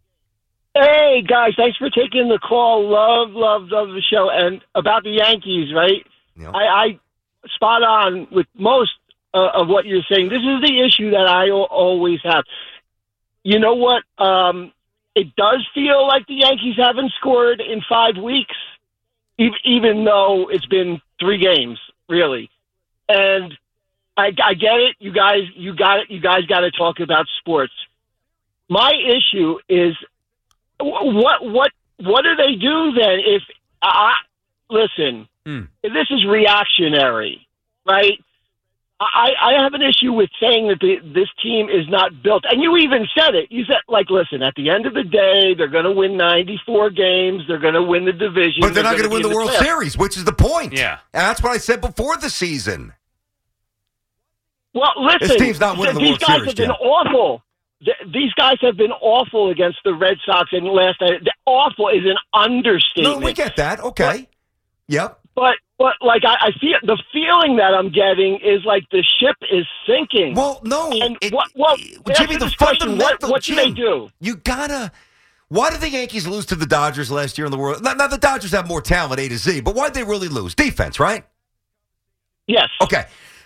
[SPEAKER 17] Hey, guys. Thanks for taking the call. Love the show. And about the Yankees, right?
[SPEAKER 9] Yeah.
[SPEAKER 17] I spot on with most of what you're saying. This is the issue that I always have. you know what? It does feel like the Yankees haven't scored in 5 weeks, even though it's been 3 games, really. And I get it. You guys got it. You guys got to talk about sports. My issue is what do they do then if listen, if this is reactionary, right? I have an issue with saying that this team is not built. And you even said it. You said, listen, at the end of the day, they're going to win 94 games. They're going to win the division.
[SPEAKER 9] But they're not going to win the World Series, which is the point.
[SPEAKER 7] Yeah.
[SPEAKER 9] And that's what I said before the season.
[SPEAKER 17] Well, listen.
[SPEAKER 9] This team's not winning the World Series.
[SPEAKER 17] These guys have been awful. These guys have been awful against the Red Sox in last night. Awful is an understatement.
[SPEAKER 9] No, we get that. Okay. Yep.
[SPEAKER 17] But I feel the feeling that I'm getting is like the ship is sinking.
[SPEAKER 9] Well, no.
[SPEAKER 17] And
[SPEAKER 9] Jimmy, the fundamental.
[SPEAKER 17] What do they do?
[SPEAKER 9] You gotta. Why did the Yankees lose to the Dodgers last year in the World? Now the Dodgers have more talent, A to Z, but why did they really lose? Defense, right?
[SPEAKER 17] Yes.
[SPEAKER 9] Okay.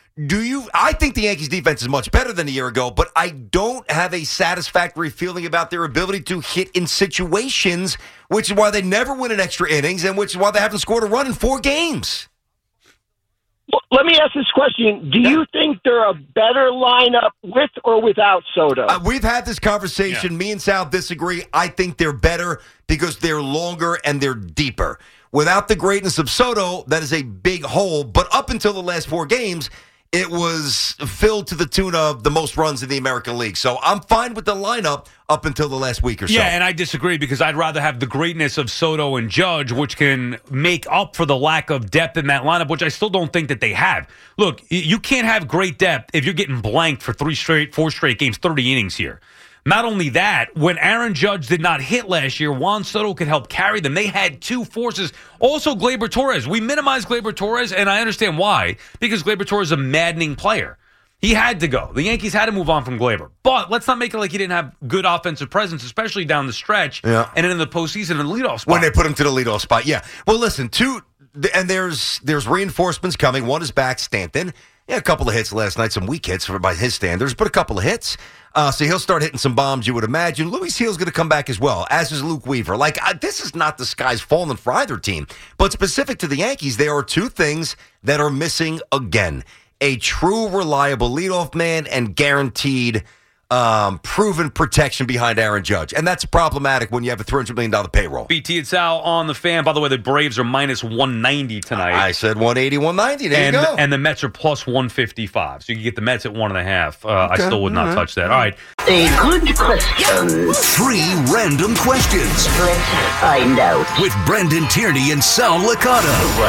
[SPEAKER 9] I think the Yankees defense is much better than a year ago, but I don't have a satisfactory feeling about their ability to hit in situations, which is why they never win in extra innings and which is why they haven't scored a run in 4 games.
[SPEAKER 17] Well, let me ask this question. Do you think they're a better lineup with or without Soto?
[SPEAKER 9] We've had this conversation. Yeah. Me and Sal disagree. I think they're better because they're longer and they're deeper. Without the greatness of Soto, that is a big hole. But up until the last 4 games, it was filled to the tune of the most runs in the American League. So I'm fine with the lineup up until the last week or so.
[SPEAKER 7] Yeah, and I disagree because I'd rather have the greatness of Soto and Judge, which can make up for the lack of depth in that lineup, which I still don't think that they have. Look, you can't have great depth if you're getting blanked for 4 straight games, 30 innings here. Not only that, when Aaron Judge did not hit last year, Juan Soto could help carry them. They had 2 forces. Also, Gleyber Torres. We minimize Gleyber Torres, and I understand why, because Gleyber Torres is a maddening player. He had to go. The Yankees had to move on from Gleyber. But let's not make it like he didn't have good offensive presence, especially down the stretch and in the postseason in the leadoff spot.
[SPEAKER 9] When they put him to the leadoff spot, yeah. Well, listen, and there's reinforcements coming. One is back, Stanton. Yeah, a couple of hits last night, some weak hits by his standards, but a couple of hits. So he'll start hitting some bombs, you would imagine. Luis Gil's going to come back as well, as is Luke Weaver. This is not the sky's falling for either team. But specific to the Yankees, there are 2 things that are missing again. A true, reliable leadoff man and guaranteed proven protection behind Aaron Judge. And that's problematic when you have a $300 million payroll.
[SPEAKER 7] BT and Sal on the Fan. By the way, the Braves are minus 190 tonight.
[SPEAKER 9] I said 180, 190. There you go.
[SPEAKER 7] And the Mets are plus 155. So you can get the Mets at 1.5. I still would not touch that. All right.
[SPEAKER 18] A good question. 3 random questions. Let's find out. With Brendan Tierney and Sal Licata.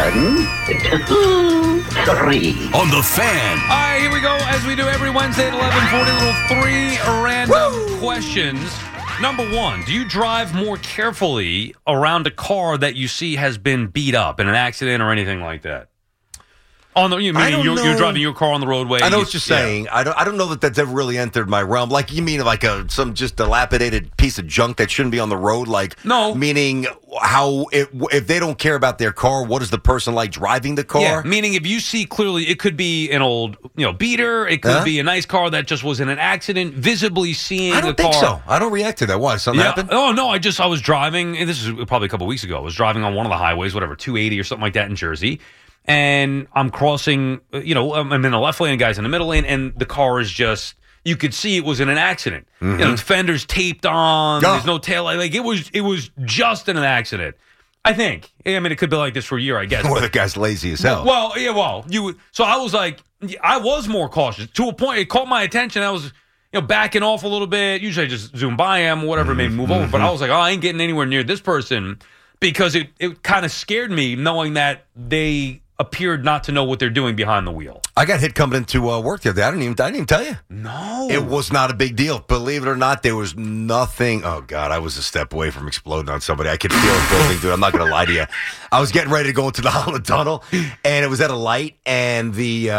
[SPEAKER 18] 1, 2, 3. On the Fan.
[SPEAKER 7] All right, here we go. As we do every Wednesday at 11:40, little 3 random questions. Number 1, do you drive more carefully around a car that you see has been beat up in an accident or anything like that? You're driving your car on the roadway.
[SPEAKER 9] I know what you're saying. I don't know that that's ever really entered my realm. You mean some just dilapidated piece of junk that shouldn't be on the road?
[SPEAKER 7] No.
[SPEAKER 9] Meaning how if they don't care about their car, what is the person like driving the car?
[SPEAKER 7] Yeah, meaning if you see clearly, it could be an old beater. It could be a nice car that just was in an accident, visibly seeing the car.
[SPEAKER 9] I don't think so. I don't react to that. Why? Something happened?
[SPEAKER 7] Oh, no. I was driving, and this is probably a couple weeks ago. I was driving on one of the highways, 280 or something like that in Jersey. And I'm crossing, I'm in the left lane, guy's in the middle lane, and the car is just, you could see it was in an accident.
[SPEAKER 9] Mm-hmm.
[SPEAKER 7] The fender's taped on, there's no tail light. It was just in an accident. I think. It could be like this for a year, I guess.
[SPEAKER 9] Or the guy's lazy as hell.
[SPEAKER 7] So I was I was more cautious. To a point, it caught my attention. I was, backing off a little bit. Usually I just zoom by him, whatever, maybe move over. But I was like, I ain't getting anywhere near this person because it kind of scared me knowing that they appeared not to know what they're doing behind the wheel.
[SPEAKER 9] I got hit coming into work the other day. I didn't even tell you.
[SPEAKER 7] No.
[SPEAKER 9] It was not a big deal. Believe it or not, there was nothing. Oh, God, I was a step away from exploding on somebody. I could feel it building, dude. I'm not going to lie to you. I was getting ready to go into the Holland Tunnel, and it was at a light, and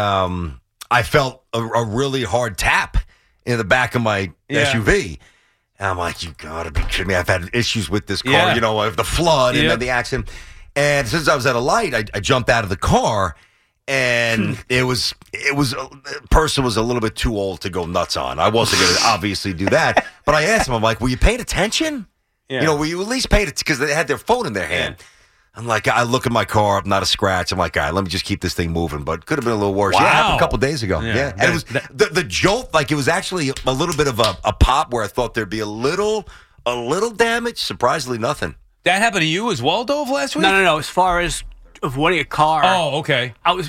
[SPEAKER 9] I felt a really hard tap in the back of my SUV. And I'm like, you got to be kidding me. I've had issues with this car, of the flood and then the accident. And since I was at a light, I jumped out of the car, and it was person was a little bit too old to go nuts on. I wasn't going to obviously do that, but I asked him, I'm like, were you paying attention?
[SPEAKER 7] Yeah.
[SPEAKER 9] You know, were you at least paying it because they had their phone in their hand? Yeah. I'm like, I look at my car, not a scratch. I'm like, all right, let me just keep this thing moving. But could have been a little worse.
[SPEAKER 7] Wow.
[SPEAKER 9] Yeah, it happened a couple days ago. Yeah. And it was the jolt, like it was actually a little bit of a pop where I thought there'd be a little damage. Surprisingly, nothing.
[SPEAKER 7] That happened to you as well, Dove, last week?
[SPEAKER 19] No. As far as avoiding a car.
[SPEAKER 7] Oh, okay.
[SPEAKER 19] I was,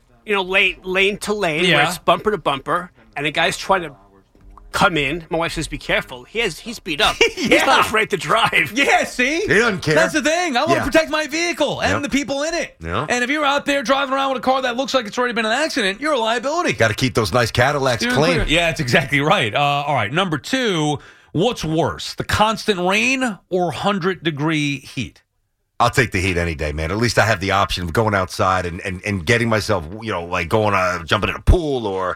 [SPEAKER 19] lane to lane, where it's bumper to bumper, and the guy's trying to come in. My wife says, be careful. He's beat up. He's not afraid to drive.
[SPEAKER 7] Yeah, see?
[SPEAKER 9] He doesn't care.
[SPEAKER 7] That's the thing. I want to protect my vehicle and the people in it.
[SPEAKER 9] Yeah.
[SPEAKER 7] And if you're out there driving around with a car that looks like it's already been an accident, you're a liability.
[SPEAKER 9] Got to keep those nice Cadillacs clean.
[SPEAKER 7] Yeah, that's exactly right. All right, number 2, what's worse, the constant rain or 100-degree heat?
[SPEAKER 9] I'll take the heat any day, man. At least I have the option of going outside and getting myself, like jumping in a pool or...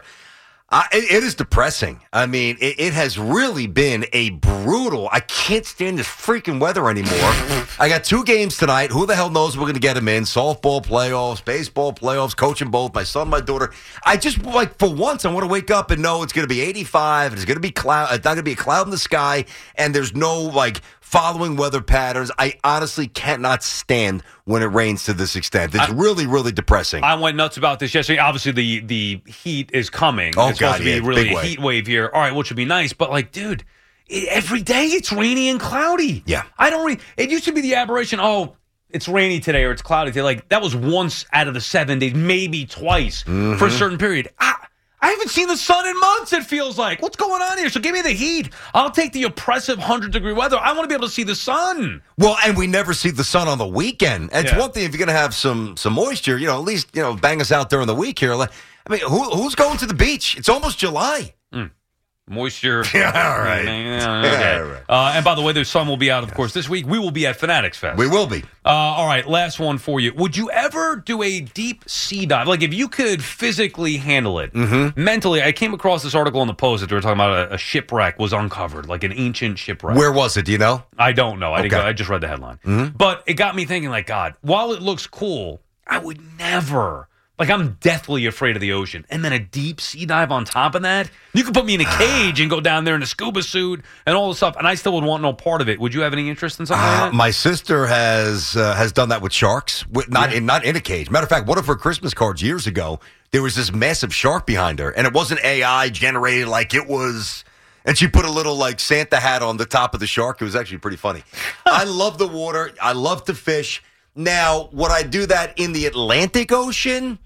[SPEAKER 9] it is depressing. I mean, it has really been a brutal... I can't stand this freaking weather anymore. I got 2 games tonight. Who the hell knows we're going to get them in? Softball playoffs, baseball playoffs, coaching both. My son, my daughter. I just, for once, I want to wake up and know it's going to be 85. It's going to be cloud. It's not going to be a cloud in the sky. And there's no, following weather patterns. I honestly cannot stand when it rains to this extent. It's really, really depressing.
[SPEAKER 7] I went nuts about this yesterday. Obviously, the heat is coming.
[SPEAKER 9] Oh,
[SPEAKER 7] it's supposed to be really
[SPEAKER 9] big
[SPEAKER 7] a heat wave here. All right, which would be nice. But, dude, every day it's rainy and cloudy.
[SPEAKER 9] Yeah.
[SPEAKER 7] It used to be the aberration, it's rainy today or it's cloudy today. That was once out of the 7 days, maybe twice for a certain period. I haven't seen the sun in months, it feels like. What's going on here? So give me the heat. I'll take the oppressive 100-degree weather. I want to be able to see the sun.
[SPEAKER 9] Well, and we never see the sun on the weekend. It's one thing if you're going to have some moisture, at least, bang us out during the week here. I mean, who's going to the beach? It's almost July.
[SPEAKER 7] Moisture.
[SPEAKER 9] Yeah, all right.
[SPEAKER 7] Okay. All right. And by the way, the sun will be out, of course, this week. We will be at Fanatics Fest.
[SPEAKER 9] We will be.
[SPEAKER 7] All right, last one for you. Would you ever do a deep sea dive? If you could physically handle it, mentally, I came across this article in the Post that they were talking about a shipwreck was uncovered, an ancient shipwreck.
[SPEAKER 9] Where was it? Do you know?
[SPEAKER 7] I don't know. I just read the headline. But it got me thinking, God, while it looks cool, I would never... I'm deathly afraid of the ocean. And then a deep sea dive on top of that? You could put me in a cage and go down there in a scuba suit and all this stuff, and I still would want no part of it. Would you have any interest in something like that?
[SPEAKER 9] My sister has done that with sharks, not in a cage. Matter of fact, one of her Christmas cards years ago, there was this massive shark behind her, and it wasn't AI generated it was... And she put a little, Santa hat on the top of the shark. It was actually pretty funny. I love the water. I love to fish. Now, would I do that in the Atlantic Ocean?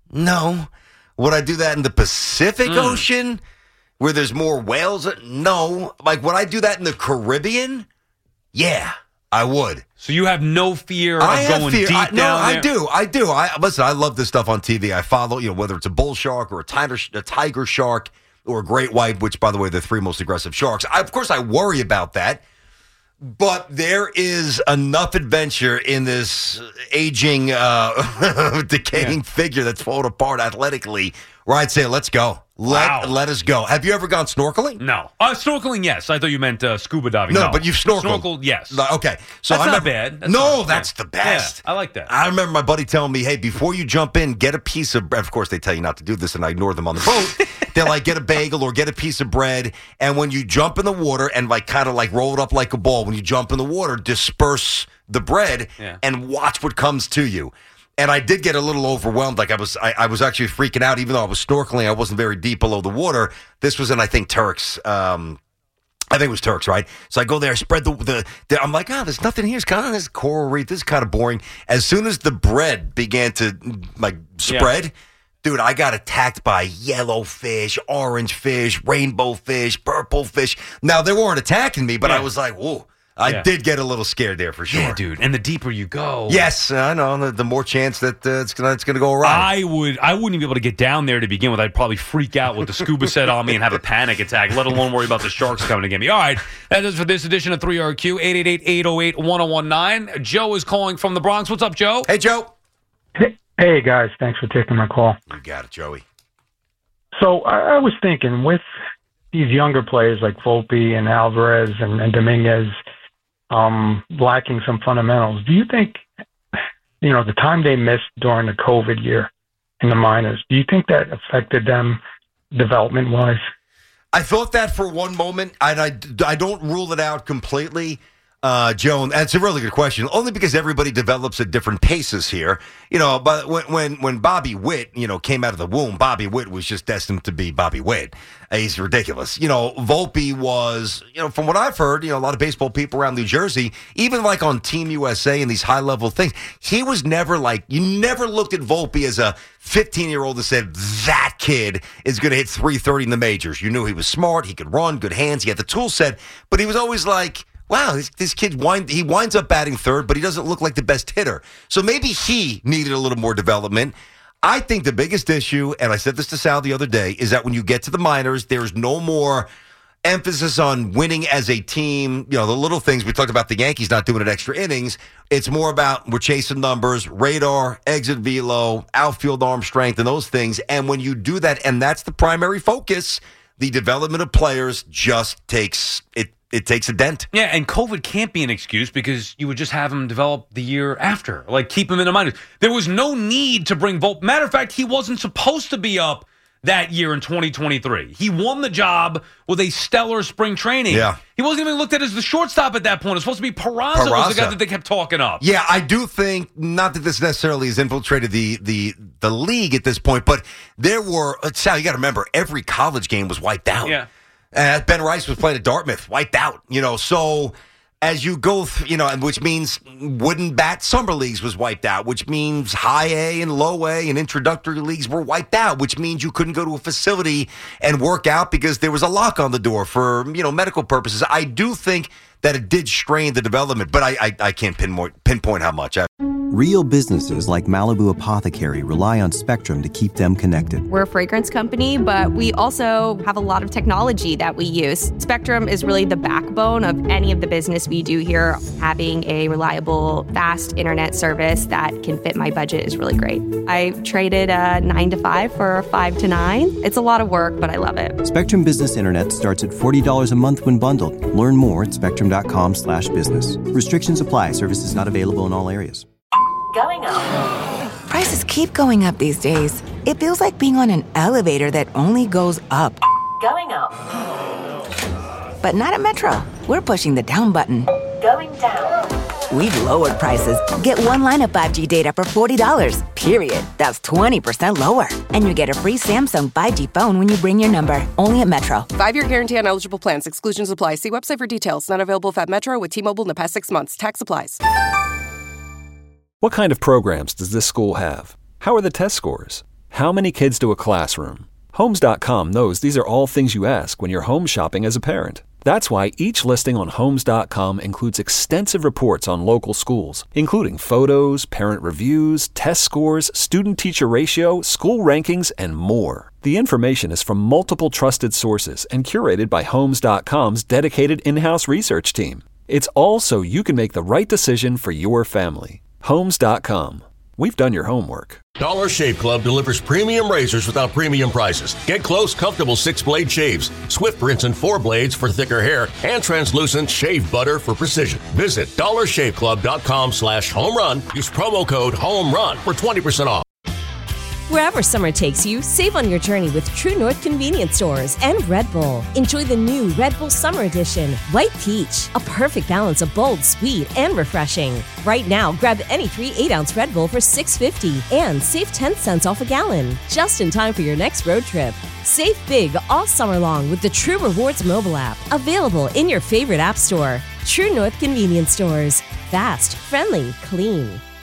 [SPEAKER 9] No. Would I do that in the Pacific Ocean where there's more whales? No. Would I do that in the Caribbean? Yeah, I would.
[SPEAKER 7] So you have no fear of going deep down there?
[SPEAKER 9] No, I do. Listen, I love this stuff on TV. I follow, whether it's a bull shark or a tiger shark or a great white, which, by the way, are the 3 most aggressive sharks. Of course, I worry about that. But there is enough adventure in this aging, decaying figure that's falling apart athletically where I'd say, let's go. Let us go. Have you ever gone snorkeling?
[SPEAKER 7] No. Snorkeling, yes. I thought you meant scuba diving.
[SPEAKER 9] No, but you've snorkeled.
[SPEAKER 7] Snorkeled, yes.
[SPEAKER 9] Okay. So
[SPEAKER 7] that's not bad.
[SPEAKER 9] That's the best.
[SPEAKER 7] Yeah, I like that.
[SPEAKER 9] I remember my buddy telling me, hey, before you jump in, get a piece of bread. Of course, they tell you not to do this, and I ignore them on the boat. They're get a bagel or get a piece of bread, and when you jump in the water and roll it up like a ball, when you jump in the water, disperse the bread and watch what comes to you. And I did get a little overwhelmed. I was actually freaking out, even though I was snorkeling. I wasn't very deep below the water. This was in, I think, Turks. I think it was Turks, right? So I go there, I spread the I'm like, there's nothing here. It's kind of this coral reef. This is kind of boring. As soon as the bread began to spread, dude, I got attacked by yellow fish, orange fish, rainbow fish, purple fish. Now, they weren't attacking me, but I was like, whoa. I did get a little scared there for sure.
[SPEAKER 7] Yeah, dude. And the deeper you go.
[SPEAKER 9] Yes, I know. The more chance that it's gonna go awry.
[SPEAKER 7] I wouldn't even be able to get down there to begin with. I'd probably freak out with the scuba set on me and have a panic attack, let alone worry about the sharks coming to get me. All right. That is for this edition of 3RQ, 888-808-1019. Joe is calling from the Bronx. What's up, Joe?
[SPEAKER 9] Hey, Joe.
[SPEAKER 20] Hey, guys. Thanks for taking my call.
[SPEAKER 9] You got it, Joey.
[SPEAKER 20] So I was thinking with these younger players like Volpe and Alvarez and Dominguez lacking some fundamentals, do you think, the time they missed during the COVID year, in the minors. Do you think that affected them development-wise?
[SPEAKER 9] I thought that for one moment, and I don't rule it out completely. Joan, that's a really good question. Only because everybody develops at different paces here, But when Bobby Witt, came out of the womb, Bobby Witt was just destined to be Bobby Witt. He's ridiculous. Volpe was, from what I've heard, a lot of baseball people around New Jersey, even like on Team USA and these high level things, he was never you never looked at Volpe as a 15-year-old and said that kid is going to hit 330 in the majors. You knew he was smart, he could run, good hands, he had the tool set, but he was always like, wow, this kid winds up batting third, but he doesn't look like the best hitter. So maybe he needed a little more development. I think the biggest issue, and I said this to Sal the other day, is that when you get to the minors, there's no more emphasis on winning as a team. The little things we talked about, the Yankees not doing it extra innings. It's more about we're chasing numbers, radar, exit velo, outfield arm strength, and those things. And when you do that, and that's the primary focus, the development of players just takes it. It takes a dent.
[SPEAKER 7] Yeah, and COVID can't be an excuse because you would just have him develop the year after. Keep him in the minors. There was no need to bring Volpe. Matter of fact, he wasn't supposed to be up that year in 2023. He won the job with a stellar spring training. Yeah. He wasn't even looked at as the shortstop at that point. It was supposed to be Peraza was the guy that they kept talking up.
[SPEAKER 9] Yeah, I do think, not that this necessarily has infiltrated the league at this point, but there were, Sal, you got to remember, every college game was wiped out.
[SPEAKER 7] Yeah.
[SPEAKER 9] Ben Rice was playing at Dartmouth, wiped out, so as you go, and which means wooden bat summer leagues was wiped out, which means high A and low A and introductory leagues were wiped out, which means you couldn't go to a facility and work out because there was a lock on the door for, medical purposes. I do think that it did strain the development, but I can't pinpoint how much.
[SPEAKER 1] Real businesses like Malibu Apothecary rely on Spectrum to keep them connected.
[SPEAKER 16] We're a fragrance company, but we also have a lot of technology that we use. Spectrum is really the backbone of any of the business we do here. Having a reliable, fast internet service that can fit my budget is really great. I traded a 9 to 5 for a 5 to 9. It's a lot of work, but I love it.
[SPEAKER 1] Spectrum Business Internet starts at $40 a month when bundled. Learn more at spectrum.com/business. Restrictions apply. Services not available in all areas.
[SPEAKER 3] Going up.
[SPEAKER 4] Prices keep going up these days. It feels like being on an elevator that only goes up.
[SPEAKER 3] Going up.
[SPEAKER 4] But not at Metro. We're pushing the down button.
[SPEAKER 3] Going down.
[SPEAKER 4] We've lowered prices. Get one line of 5G data for $40, period. That's 20% lower. And you get a free Samsung 5G phone when you bring your number. Only at Metro.
[SPEAKER 5] 5-year guarantee on eligible plans. Exclusions apply. See website for details. Not available at Metro with T-Mobile in the past 6 months. Tax applies.
[SPEAKER 6] What kind of programs does this school have? How are the test scores? How many kids do a classroom? Homes.com knows these are all things you ask when you're home shopping as a parent. That's why each listing on Homes.com includes extensive reports on local schools, including photos, parent reviews, test scores, student-teacher ratio, school rankings, and more. The information is from multiple trusted sources and curated by Homes.com's dedicated in-house research team. It's all so you can make the right decision for your family. Homes.com. We've done your homework.
[SPEAKER 13] Dollar Shave Club delivers premium razors without premium prices. Get close, comfortable 6-blade shaves, swift rinse and 4 blades for thicker hair, and translucent shave butter for precision. Visit dollarshaveclub.com/homerun. Use promo code HOMERUN for 20% off.
[SPEAKER 21] Wherever summer takes you, save on your journey with True North Convenience Stores and Red Bull. Enjoy the new Red Bull Summer Edition, White Peach, a perfect balance of bold, sweet, and refreshing. Right now, grab any 3 8-ounce Red Bull for $6.50 and save 10 cents off a gallon, just in time for your next road trip. Save big all summer long with the True Rewards mobile app, available in your favorite app store. True North Convenience Stores. Fast, friendly, clean.